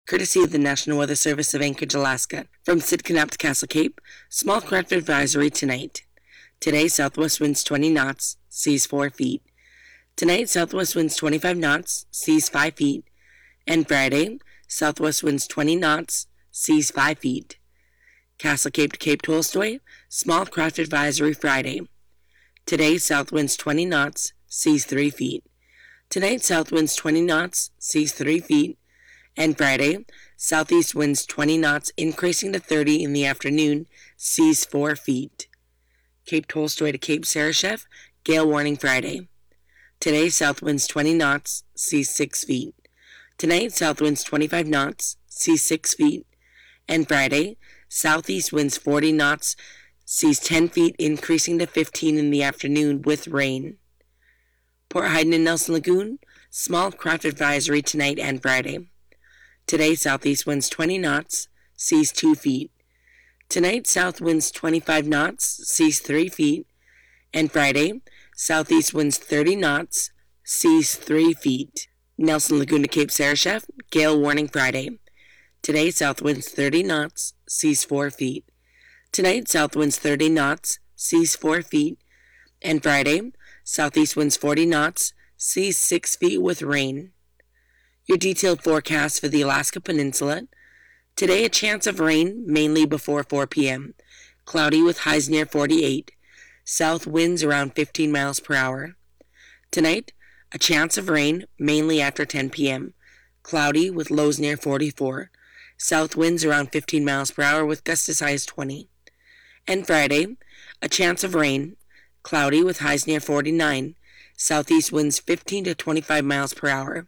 courtesy of the National Weather Service of Anchorage, Alaska. From Sitka to Castle Cape, small craft advisory tonight. Today, southwest winds 20 knots, seas 4 feet. Tonight, southwest winds 25 knots, seas 5 feet. And Friday, southwest winds 20 knots, seas 5 feet. Castle Cape to Cape Tolstoy, small craft advisory Friday. Today, south winds 20 knots, seas 3 feet. Tonight, south winds 20 knots, seas 3 feet. And Friday, southeast winds 20 knots, increasing to 30 in the afternoon, seas 4 feet. Cape Tolstoy to Cape Sarashef, gale warning Friday. Today, south winds 20 knots, seas 6 feet. Tonight, south winds 25 knots, seas 6 feet. And Friday, southeast winds 40 knots, seas 10 feet, increasing to 15 in the afternoon with rain. Port Heiden and Nelson Lagoon, small craft advisory tonight and Friday. Today, southeast winds 20 knots, seas 2 feet. Tonight, south winds 25 knots, seas 3 feet. And Friday, southeast winds 30 knots, seas 3 feet. Nelson Lagoon to Cape Sarashef, gale warning Friday. Today, south winds 30 knots, seas 4 feet. Tonight, south winds 30 knots, seas 4 feet. And Friday, southeast winds 40 knots, seas 6 feet with rain. Your detailed forecast for the Alaska Peninsula. Today, a chance of rain, mainly before 4 p.m. Cloudy with highs near 48. South winds around 15 miles per hour. Tonight, a chance of rain, mainly after 10 p.m. Cloudy with lows near 44. South winds around 15 miles per hour with gusts as high as 20. And Friday, a chance of rain, cloudy with highs near 49. Southeast winds 15 to 25 miles per hour.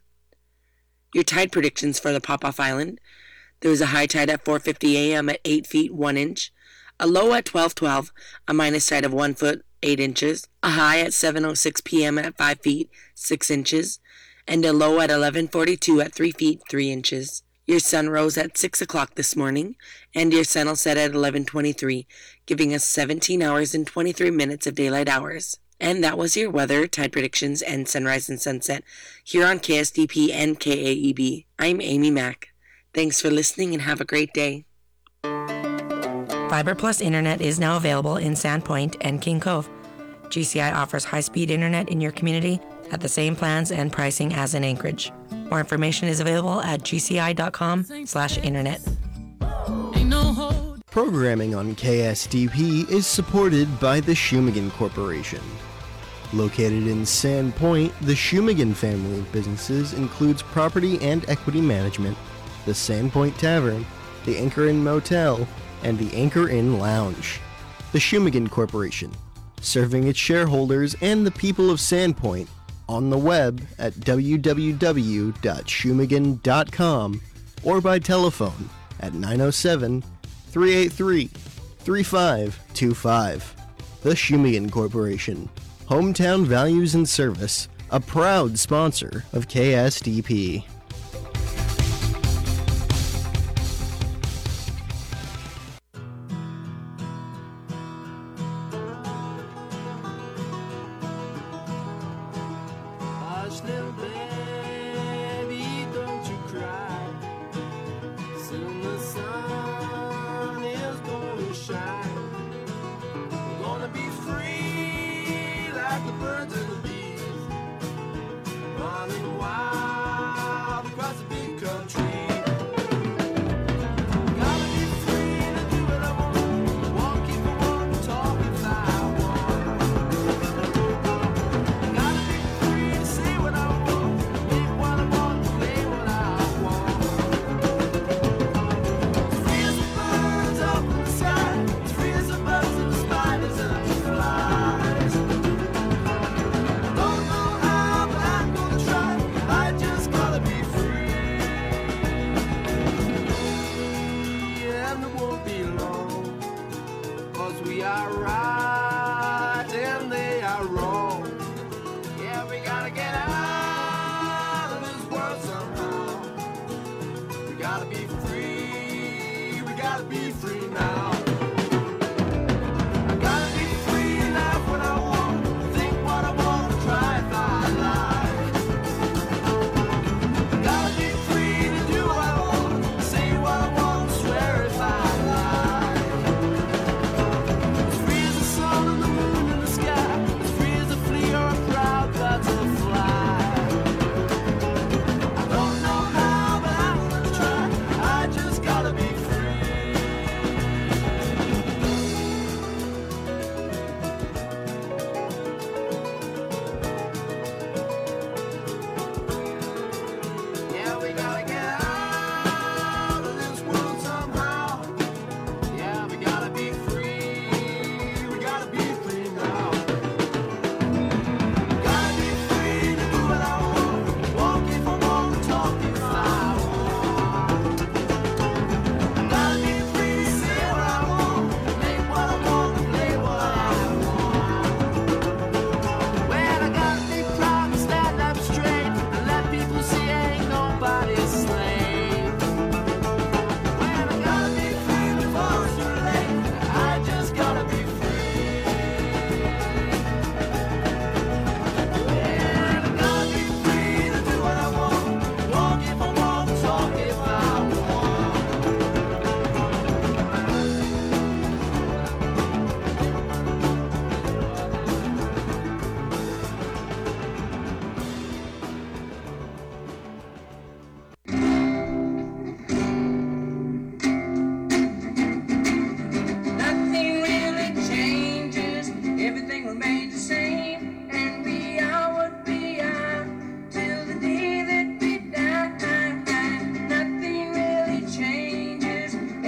Your tide predictions for the Popoff Island. There is a high tide at 4:50 a.m. at 8 feet 1 inch, a low at 12:12, a minus tide of 1 foot 8 inches, a high at 7:06 p.m. at 5 feet 6 inches, and a low at 11:42 at 3 feet 3 inches. Your sun rose at 6 o'clock this morning, and your sun will set at 11:23, giving us 17 hours and 23 minutes of daylight hours. And that was your weather, tide predictions, and sunrise and sunset here on KSDP and KAEB. I'm Amy Mack. Thanks for listening and have a great day. Fiber Plus Internet is now available in Sandpoint and King Cove. GCI offers high-speed internet in your community at the same plans and pricing as in Anchorage. More information is available at gci.com/internet. Programming on KSDP is supported by the Shumagan Corporation. Located in Sandpoint, the Shumagan family of businesses includes property and equity management, the Sandpoint Tavern, the Anchor Inn Motel, and the Anchor Inn Lounge. The Shumagan Corporation, serving its shareholders and the people of Sandpoint on the web at www.shumagan.com or by telephone at 907-383-3525. The Shumagan Corporation, Hometown Values and Service, a proud sponsor of KSDP.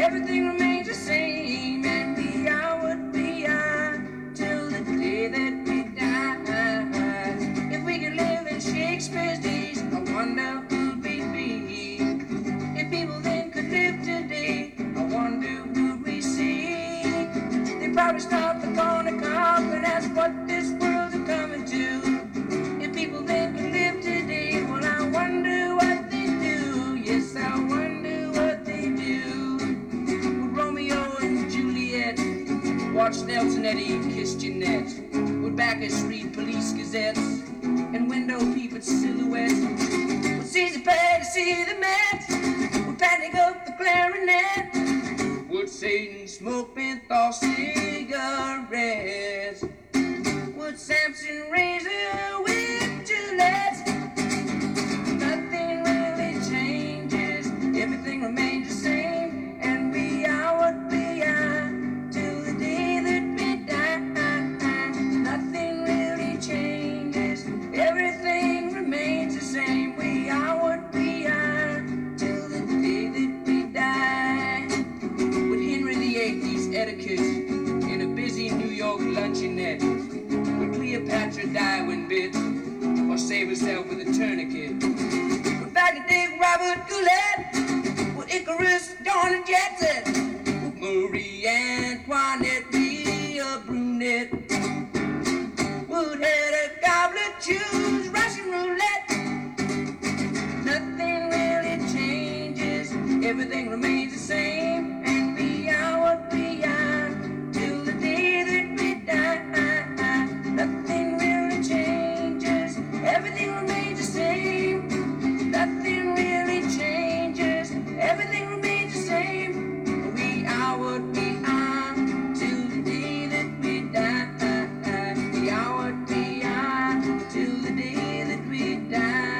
everything remains the same, and we are what we are till the day that we die. If we could live in Shakespeare's days, I wonder who'd we be. If people then could live today, I wonder who'd we see. They probably stop the corner cop and ask what this world's coming to. If people then could live today, well, I wonder what they do. Yes, I wonder what they do. Would Romeo and Juliet watch Nelson Eddy kiss Jeanette? Would Bacchus read police gazettes and window peep at silhouettes? Would Caesar pay to see the Met? Would panic up the clarinet? Would Satan smoke menthol cigarettes? Would Samson raise a whip Gillette? Nothing really changes, everything remains the same, and we are what we are till the day that we die. Nothing really changes, everything remains the same, we are what we are till the day that we die. Would Henry VIII use etiquette in a busy New York luncheonette? Would Cleopatra die when bit, or save herself with a tourniquet? Would Dick Robert Goulet? Would Icarus don a jet set? Would Marie Antoinette be a brunette? Would Hedda Gabler choose Russian roulette? Nothing really changes, everything remains the same, and we are what we are till the day that we die. Nothing really changes, everything remains the same. Nothing really changes, everything remains the same. We are what we are till the day that we die. We are what we are till the day that we die.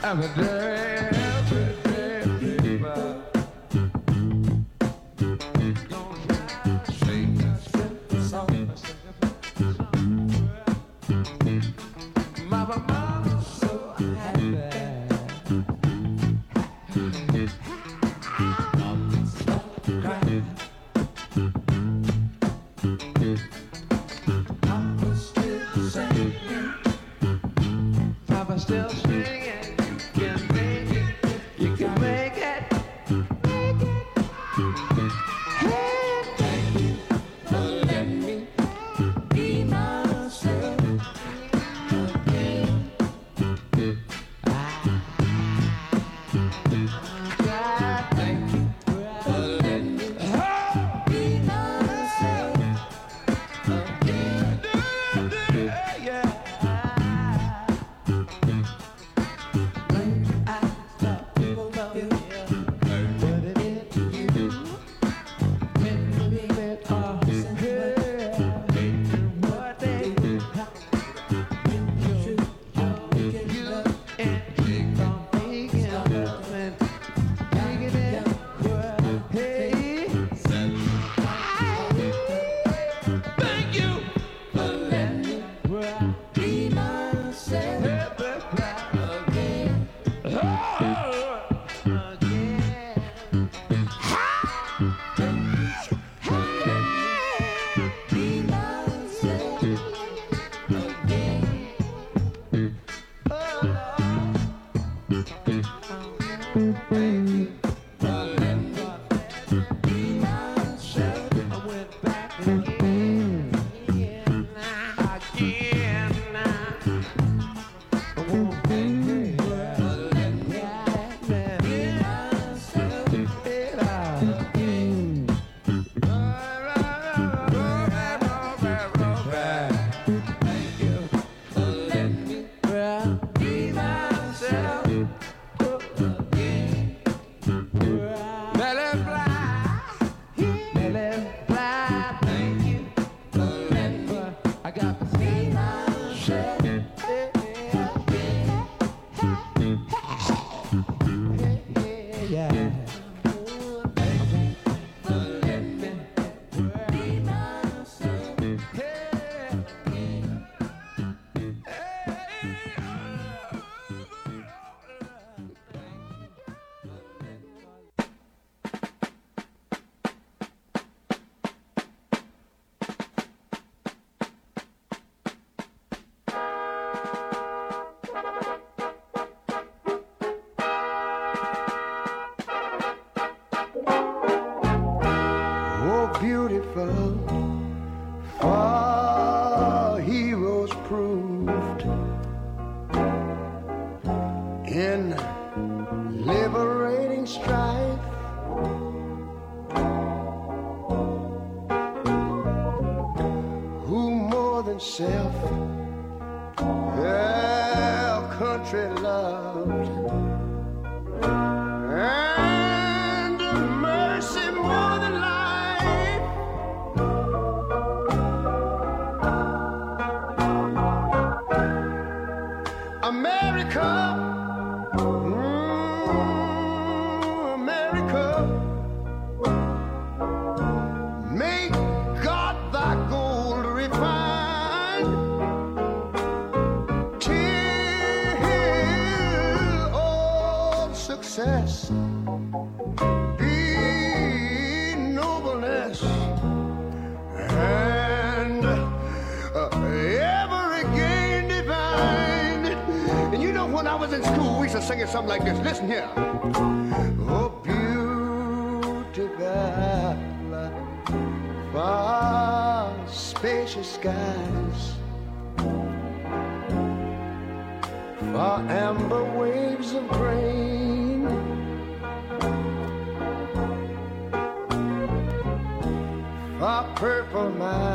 Something like this. Listen here. Oh, beautiful, far spacious skies, far amber waves of grain, far purple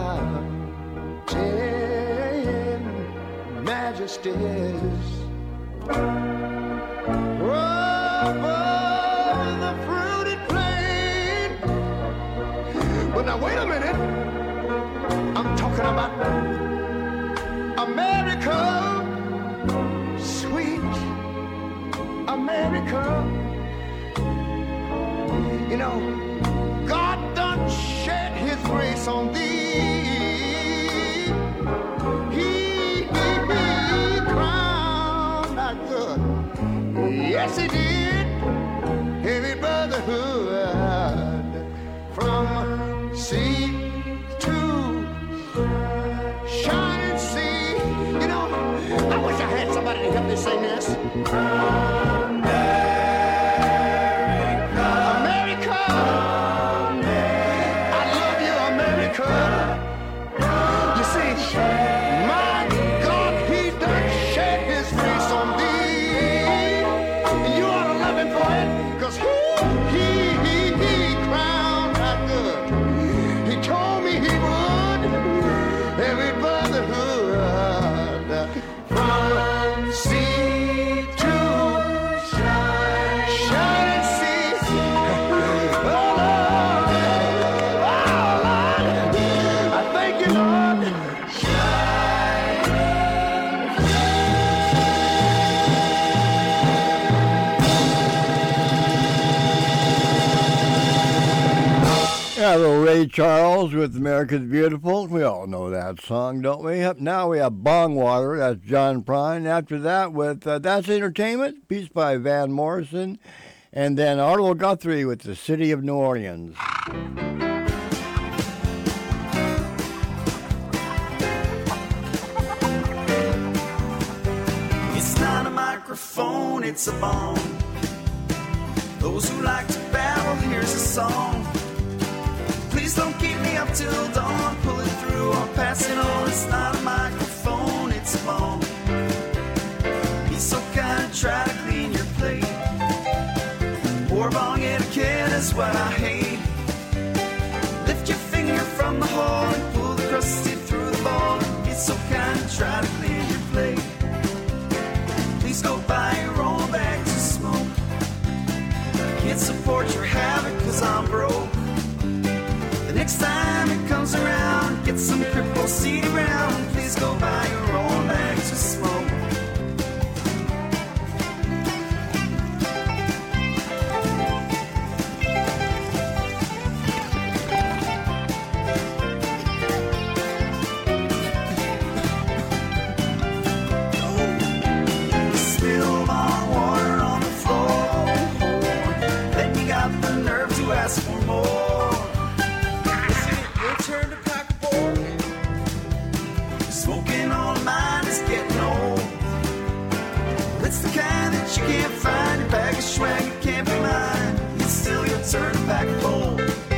mountain majesties. Over the fruited plain. But now wait a minute. I'm talking about America, sweet America. You know, God done shed his grace on thee. He crowned our good. Yes, he did. Heavy brotherhood from sea to shining sea. You know, I wish I had somebody to help me sing this. Yeah, little Ray Charles with America's Beautiful. We all know that song, don't we? Now we have Bong Water. That's John Prine. After that, with That's Entertainment, piece by Van Morrison. And then Arlo Guthrie with The City of New Orleans. It's not a microphone, it's a bone. Those who like to babble, here's a song. Please don't keep me up till dawn. Pull it through, I'll pass it on. It's not a microphone, it's a bone. Be so kind, try to clean your plate. Poor bong etiquette is what I hate. Lift your finger from the hole and pull the crusty through the bowl. Be so kind, try to clean your plate. Please go buy your own bag to smoke. Can't support your habit cause I'm broke. The next time it comes around, get some cripple seed around. Please go buy your own bag to smoke. Spill my water on the floor, then you got the nerve to ask for more. Turn to pack a board. Smoking on mine is getting old. It's the kind that you can't find. Your bag of swag, it can't be mine. It's still your turn to pack a bowl.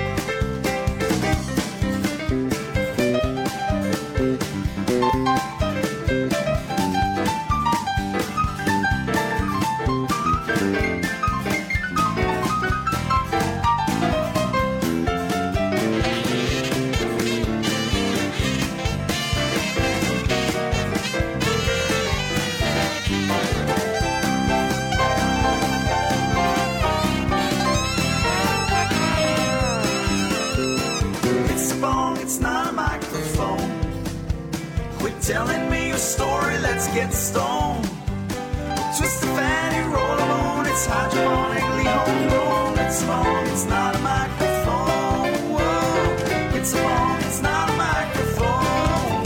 Telling me your story, let's get stoned. Twist the fatty, roll alone. It's hydroponically homegrown. It's a bong, it's not a microphone. Whoa. It's a bong, it's not a microphone.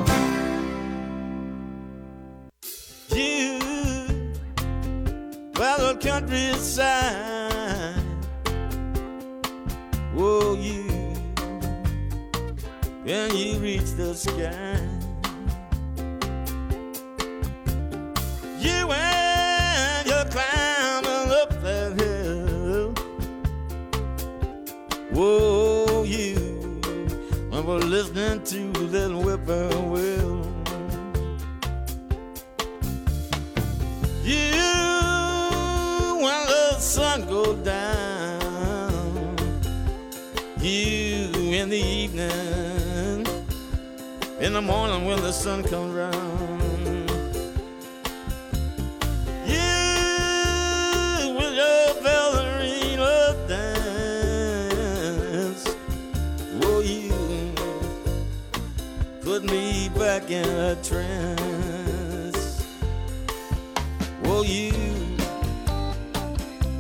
Whoa. You, by the countryside. Whoa, you, when you reach the sky. You and you're climbing up that hill. Whoa, you, when we're listening to little whippoorwill. You, when the sun goes down. You in the evening. In the morning when the sun comes round. Put me back in a trance. Oh, you,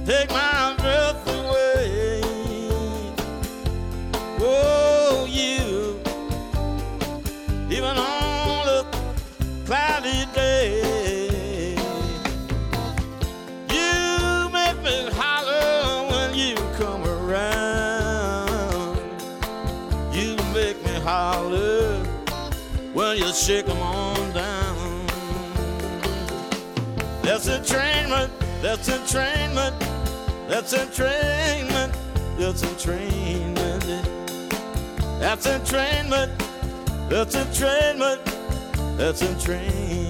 take my breath away. Oh, you, even on a cloudy day, you make me holler when you come around. You make me holler when you shake 'em on down. That's entrainment, that's entrainment, that's entrainment, that's entrainment. That's entrainment, that's entrainment, that's entrainment.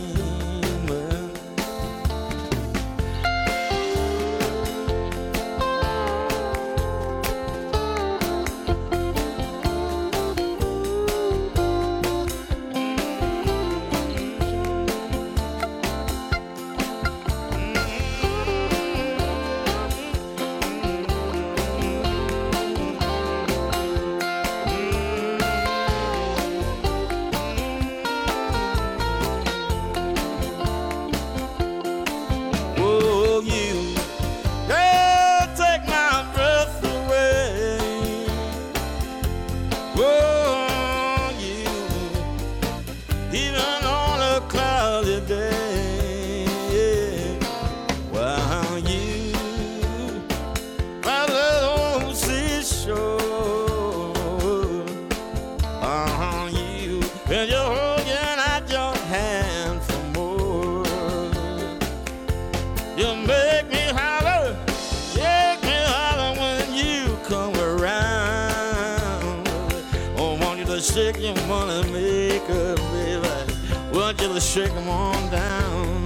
Shake your money maker, baby. Want you to shake 'em on down.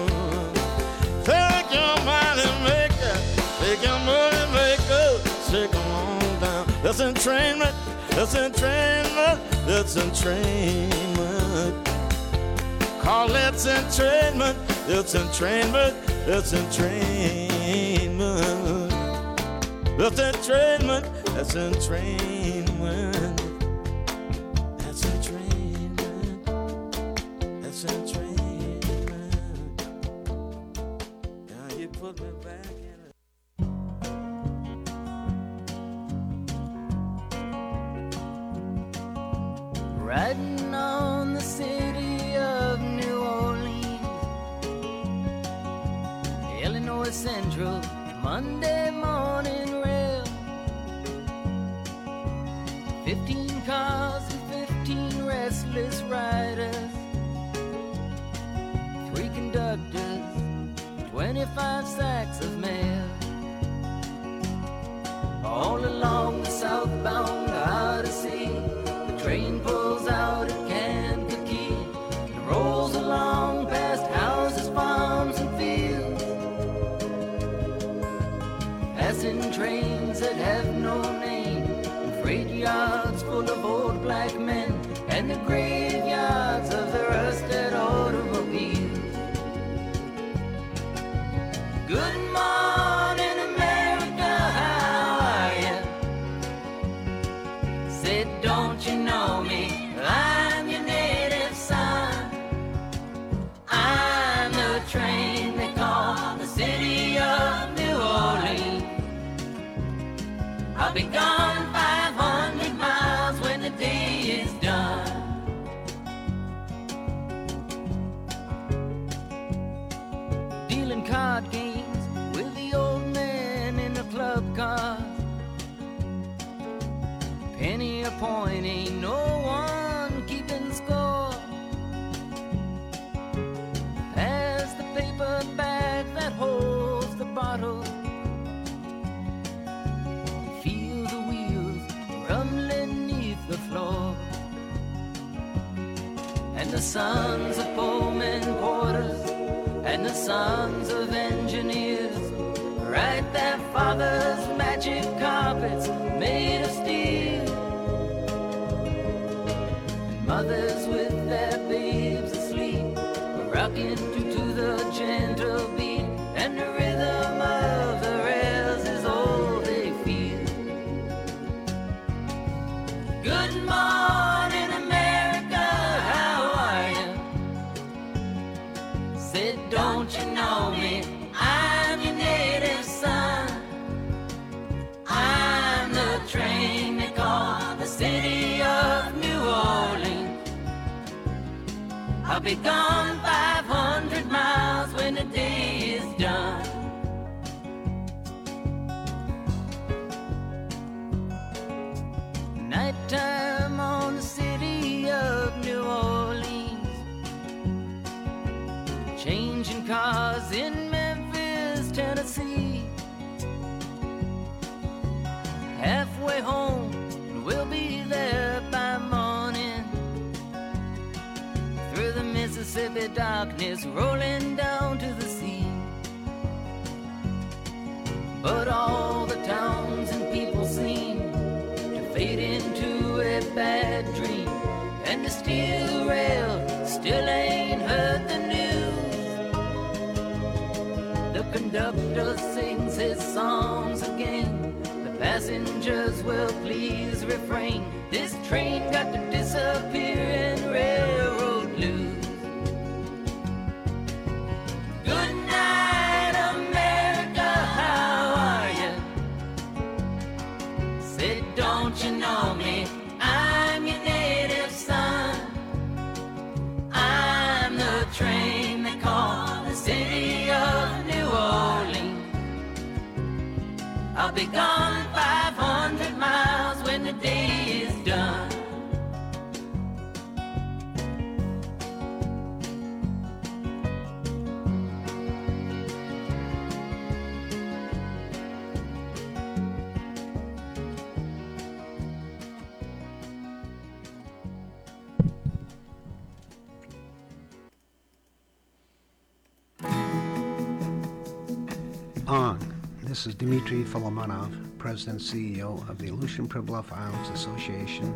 Take your money maker, take your money maker, shake 'em on down. That's entrainment, that's entrainment, that's entrainment. Call that's entrainment, that's entrainment, that's entrainment. That's entrainment, that's entrainment. Riding on the city of New Orleans, Illinois Central, Monday morning rail. 15 cars and 15 restless riders, 3 conductors, 25 sacks of mail. All along the southbound Odyssey, the train pulls out at Kankakee and rolls along past houses, farms, and fields, passing trains that have no name, and freight yards full of old black men, and the graveyards of the rusted automobiles. Good morning, America, how are you? Said, don't you know me? I'm your native son. I'm the train they call the city of New Orleans. I'll be gone 500 miles when the day is done. Dealing card games with the old man in the club car. Penny a point, ain't no one keeping score. Pass the paper bag that holds the bottle. Feel the wheels rumbling neath the floor. And the sons of Pullman porters and the sons of engineers write their father's magic carpets made of steel. And mothers with their babes asleep are rocking to the gentle beat, and the rhythm of the rails is all they feel. Good morning, America, how are you? Said, don't you know me? I'm your native son. be gone 500 miles when the day is done. Nighttime on the city of New Orleans, changing cars in Memphis, Tennessee. Halfway home, and we'll be there by morning. Through the Mississippi darkness, rolling down to the sea. But all the towns and people seem to fade into a bad dream, and the steel rail still ain't heard the news. The conductor sings his songs again. Passengers will please refrain. This train got to disappear in railroad blues. Good night, America, how are you? Say, don't you know me? I'm your native son. I'm the train they call the city of New Orleans. I'll be gone 500 miles when the day is done. This is Dmitry Folomonov, President and CEO of the Aleutian Pribilof Islands Association.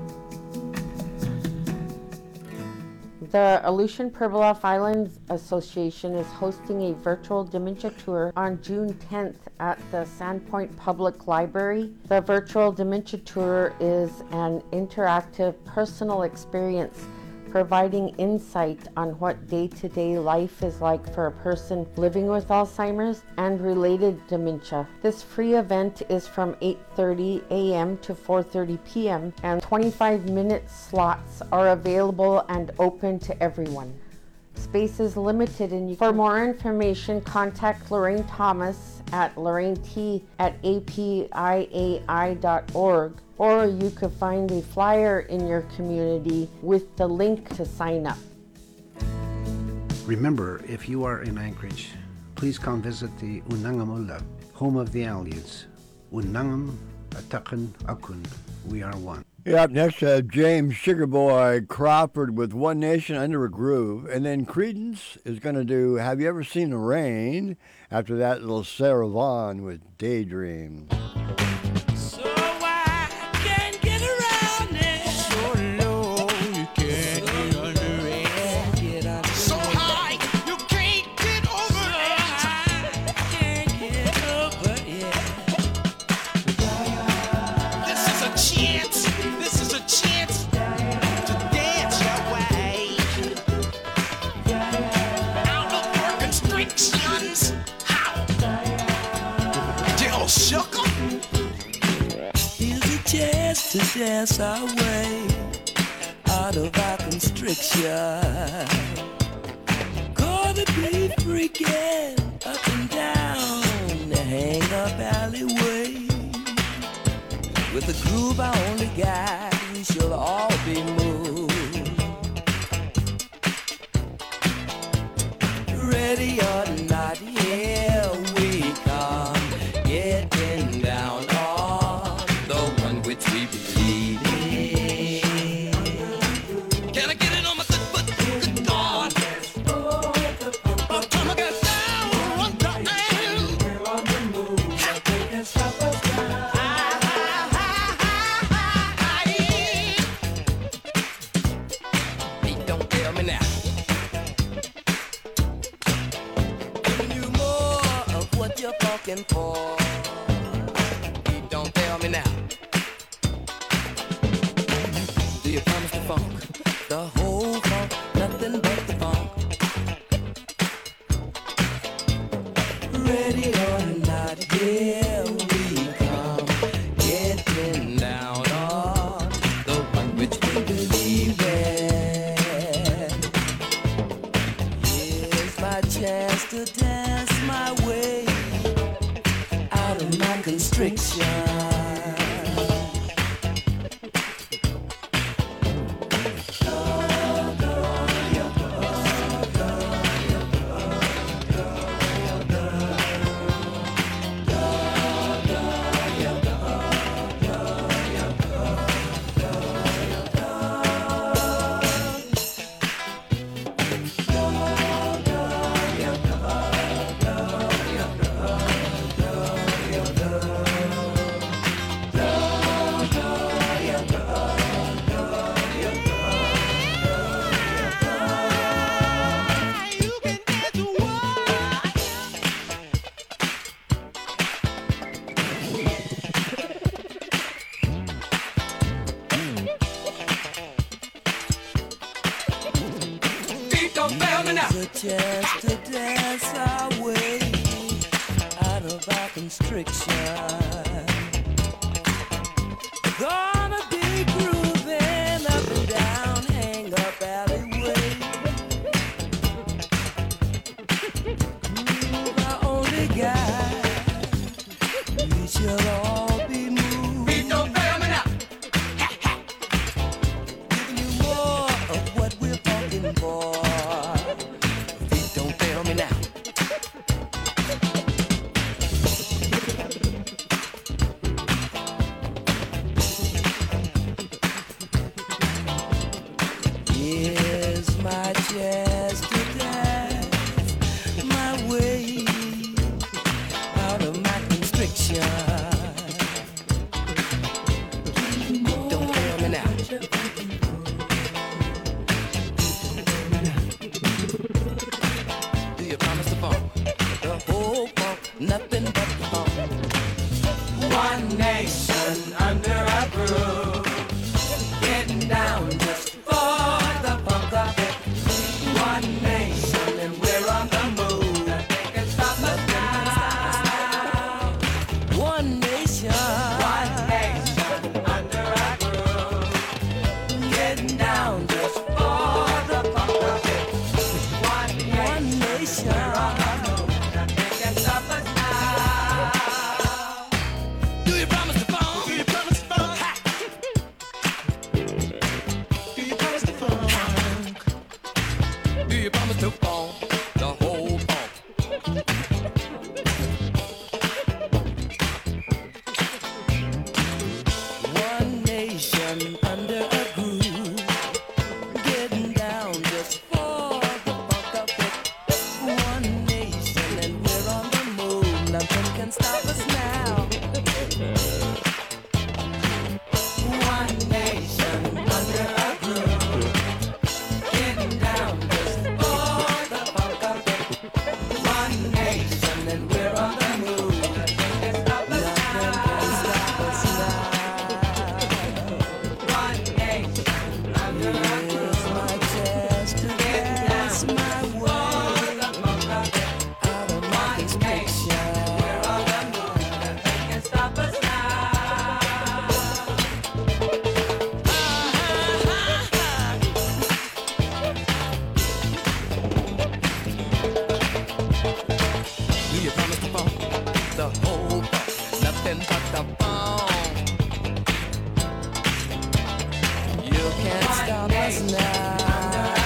The Aleutian Pribilof Islands Association is hosting a virtual dementia tour on June 10th at the Sandpoint Public Library. The virtual dementia tour is an interactive personal experience providing insight on what day-to-day life is like for a person living with Alzheimer's and related dementia. This free event is from 8:30 a.m. to 4:30 p.m. and 25-minute slots are available and open to everyone. Space is limited, and for more information, contact Lorraine Thomas at lorrainett@apiai.org, or you could find a flyer in your community with the link to sign up. Remember, if you are in Anchorage, please come visit the Unangamula, home of the Aleutians. Unangam, Atakan, Akun, we are one. Yeah, up next, James Sugarboy Crawford with One Nation Under a Groove. And then Creedence is going to do Have You Ever Seen the Rain? After that, little Sarah Vaughan with Daydream. So I can't get around it. So low, you can't get under it. So high, you can't get over it. I can't get over it. This is a chance. This is a chance to dance your way out of your constrictions. How? Dill sugar. Here's a chance to dance our way out of our constriction. Gonna be freaking up and down the hang-up alleyway. With a groove I only got, we shall all be moved. Ready or not, here we come, getting down on the one which we believe in. Can I get it on my good foot? Good God! I'm gonna get down on the end. Hey, don't tell me now. Giving you more of what you're fucking for. Hey, don't tell me now. Do you promise the funk? The whole funk, nothing but the funk. Ready or not, here we come, getting down on the one which we believe in. dance my way out of my constriction. Just to dance our way out of our constriction. Gonna be grooving up and down, hang up alleyway. Move our only guide. We shall all be moved. Beat don't fail me now. Giving you more of what we're talking for.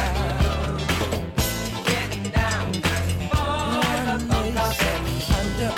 Under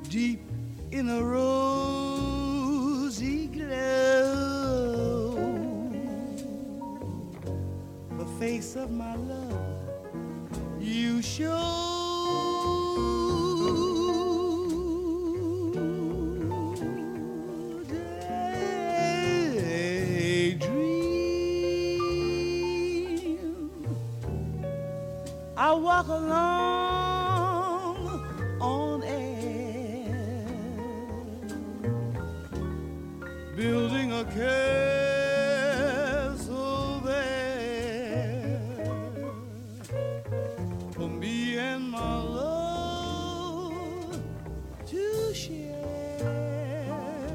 deep in a rosy glow. The face of my love you show. I walk along on air, building a castle there for me and my love to share,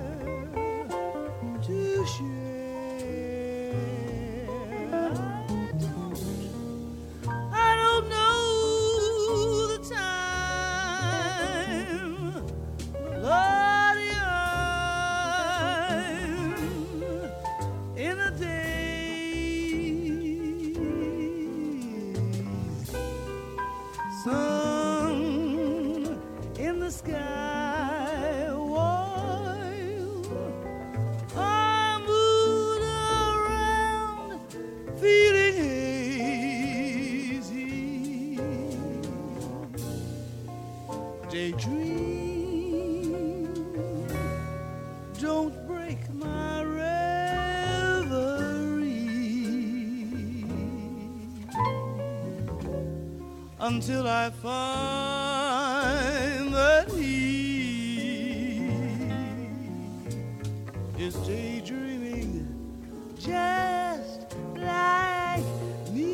to share. Until I find that he is daydreaming just like me.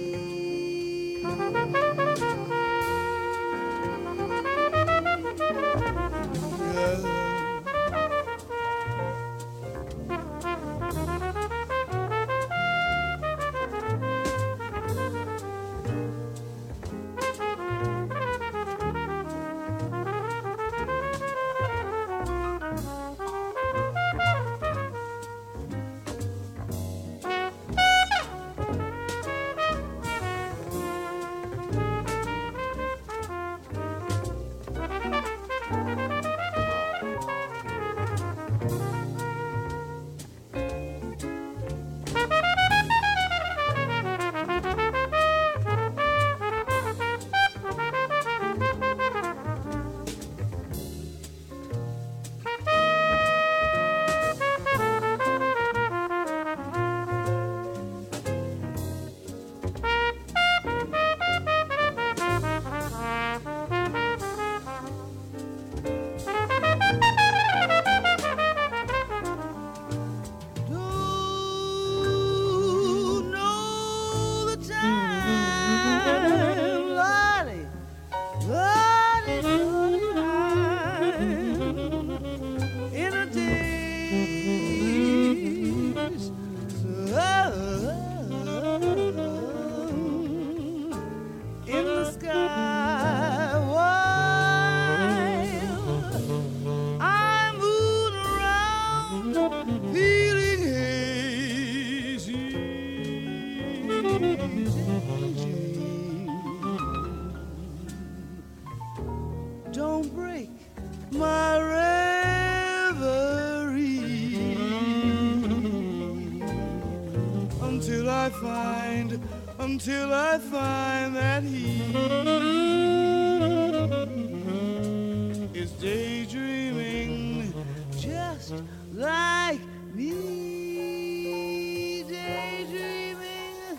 Don't break my reverie until I find that he is daydreaming just like me. Daydreaming,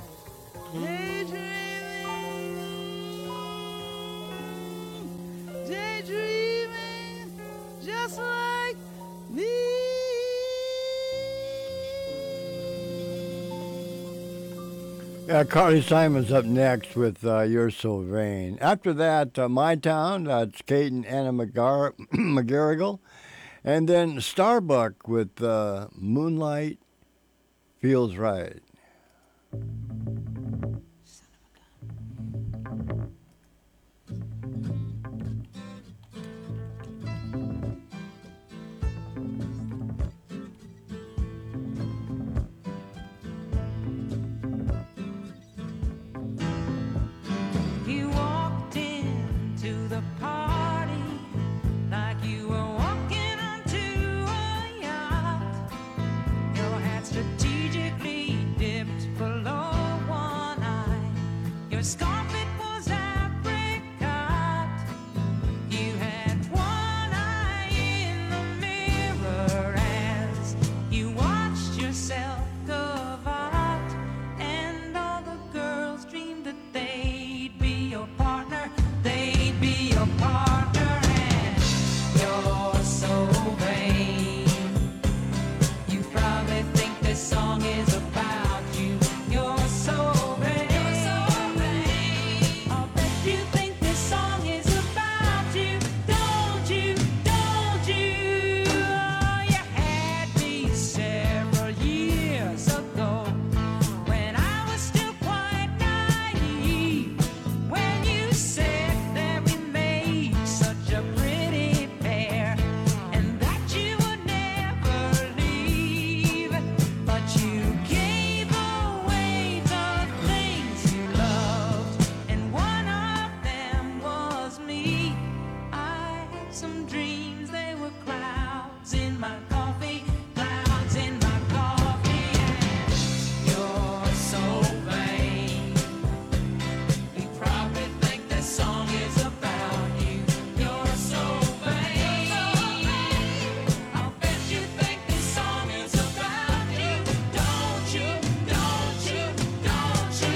daydreaming, just like me. Carly Simon's up next with You're So Vain. After that, My Town, that's Kate and Anna McGarrigle. And then Starbuck with Moonlight Feels Right. You walked into the party like some dreams, they were clouds in my coffee, clouds in my coffee. And you're so vain. We probably think this song is about you. You're so vain. I'll bet you think this song is about you. Don't you? Don't you? Don't you?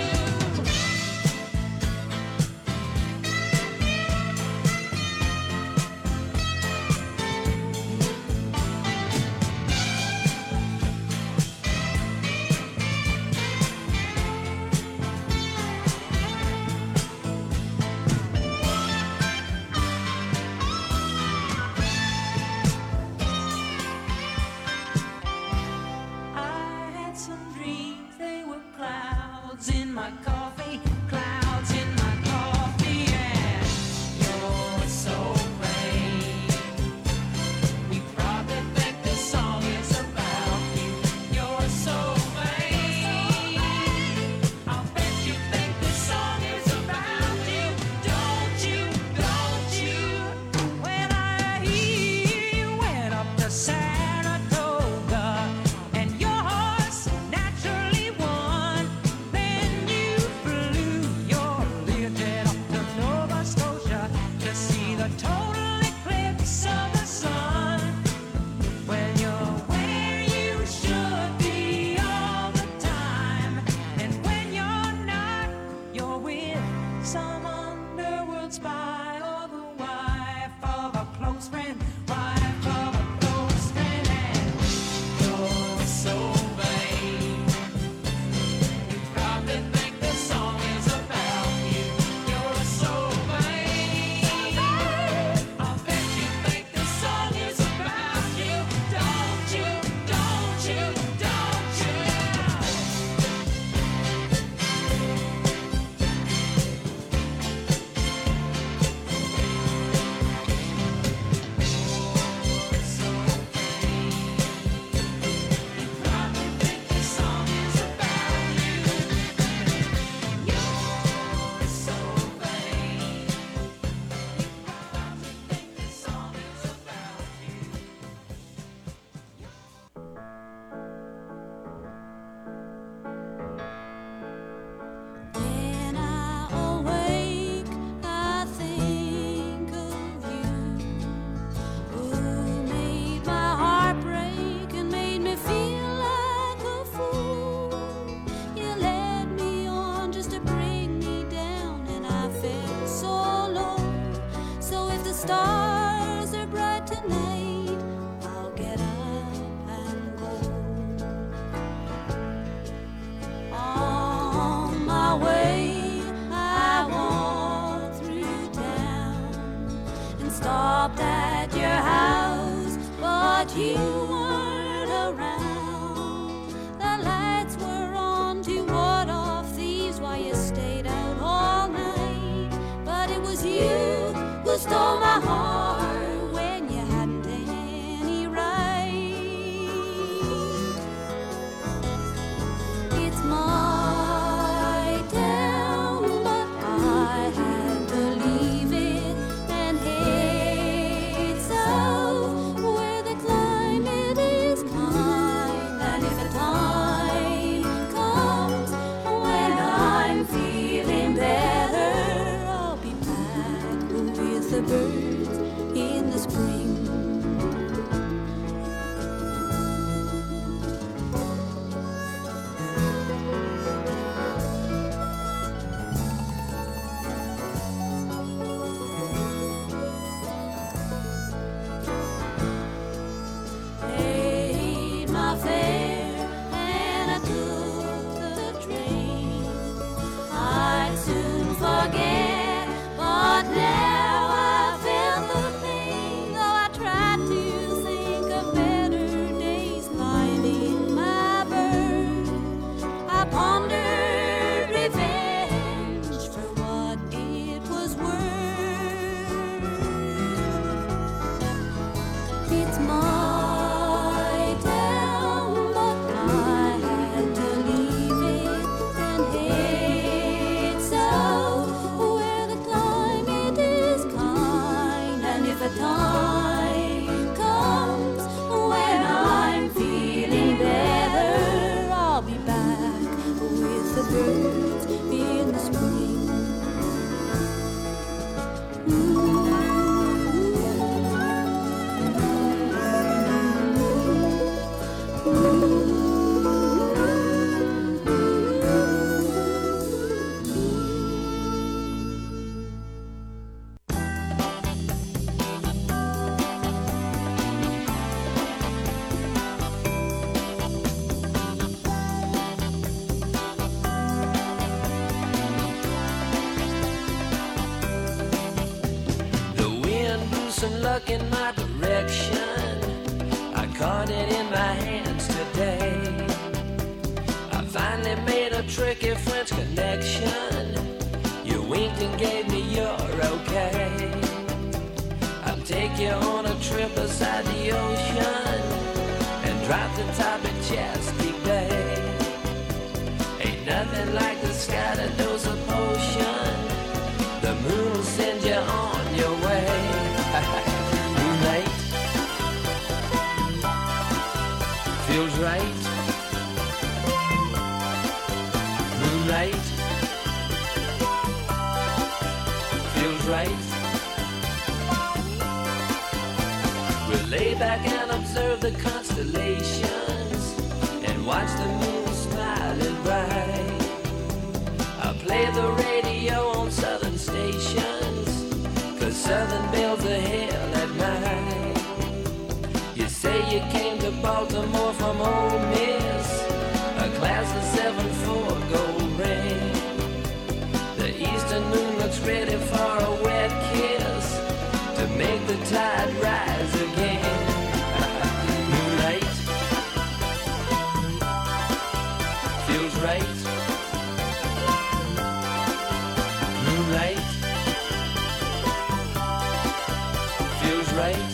I had some dreams, they were clouds in my coffee, clouds in my coffee, and you're so vain. We probably think this song is about you. You're so vain. I'll bet you think this song is about you. Don't you? Don't you? When I hear you went up to Saratoga and your horse naturally won, then you flew your Learjet up to Nova Scotia to see the total eclipse of the sun. When you're where you should be all the time, and when you're not, you're with some underworld spy or the wife of a close friend, wife of a close friend, and you're so vain. You probably think this song is about you. You're so vain. I'll bet you think this song is about you. Don't you? Don't you? Don't you? When I awake, I think of you, who made my heart break and made me feel like a fool. You led me on just to bring me down, and I felt so low. So if the stars are bright tonight, I'll get up and go. On my way, I walked through town and stopped at your house, but you weren't around. The lights were on to ward off thieves while you stayed out all night, but it was you who stole my heart when you hadn't any right. It's my town, but I had to leave it and head south, where the climate is kind. And if the time comes when I'm feeling better, I'll be back with the birds in the spring. Paid my fare and I took the train. I'd soon forget, but now I felt the pain. Though I tried to think of better days lying in my berth, I pondered revenge for what it was worth. It's my town, but I had to leave it and head south, where the climate is kind. And if a time luck in my direction. I caught it in my hands today. I finally made a tricky French connection. You winked and gave me your okay. I'll take you on a trip beside the ocean and drop the top of Chesapeake Bay. Ain't nothing like the sky that knows a potion. The moon will send you on your way. Moonlight feels right. Moonlight feels right. We'll lay back and observe the constellations and watch the moon smiling bright. I play the radio on southern stations, 'cause southern bells are hell at night. You say you came to Baltimore from Ole Miss, a class of 7-4 gold ring. The eastern moon looks ready for a wet kiss to make the tide rise again. Moonlight feels right. Moonlight feels right.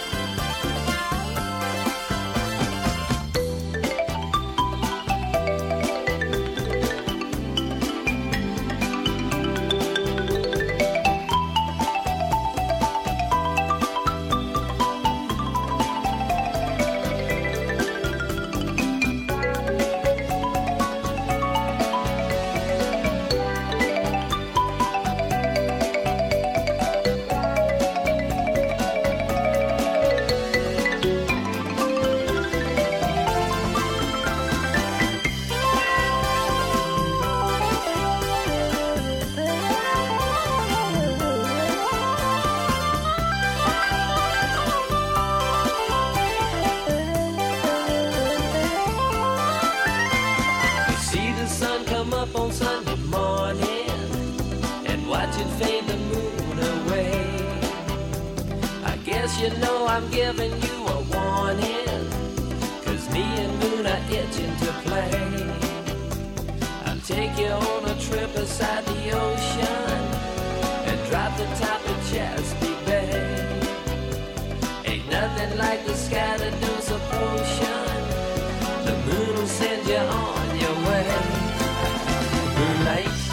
You know I'm giving you a warning, 'cause me and Moon are itching to play. I'll take you on a trip beside the ocean and drop the top of Chesapeake Bay. Ain't nothing like the sky that knows a potion. The moon will send you on your way. Moonlight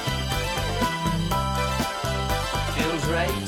feels right.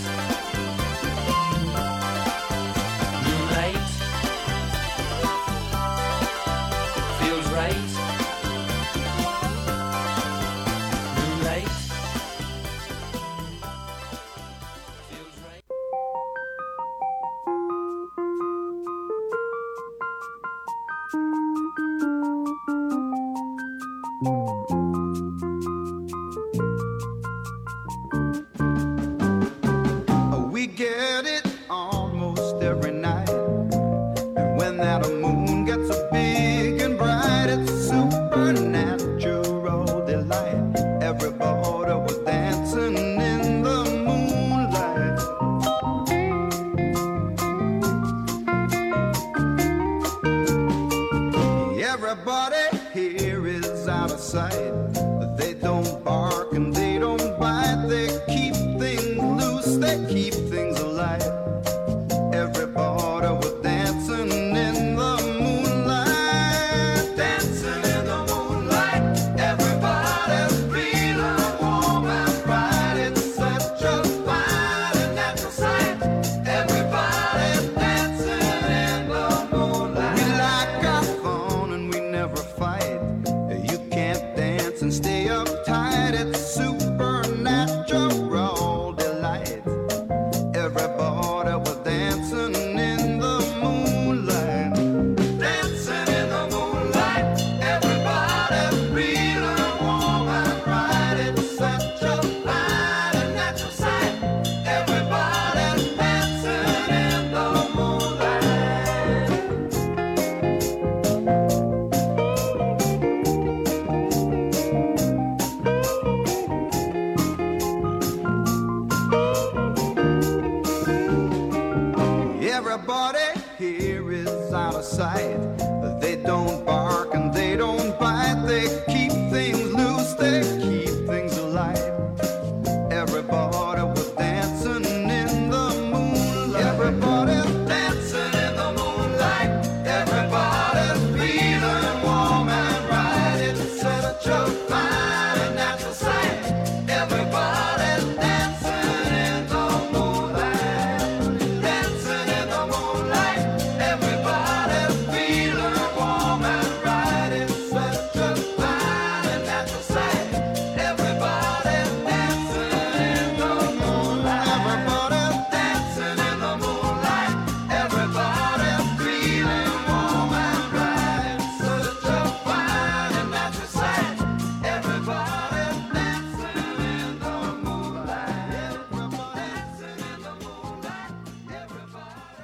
We get it almost every night. And when that moon gets so big and bright, it's a supernatural delight. Everybody was dancing in the moonlight. Everybody here is out of sight. They don't bark and they don't bite. They keep things loose, they keep things alive. Everybody was dancing in the moonlight. Dancing in the moonlight. Everybody's feeling warm and bright. It's such a fine and natural sight. Everybody's dancing in the moonlight. We like our fun and we never fight. You can't dance and stay uptight. It's supernatural delight. Everybody was dancing in Everybody here is out of sight. They don't bark and they don't bite. They keep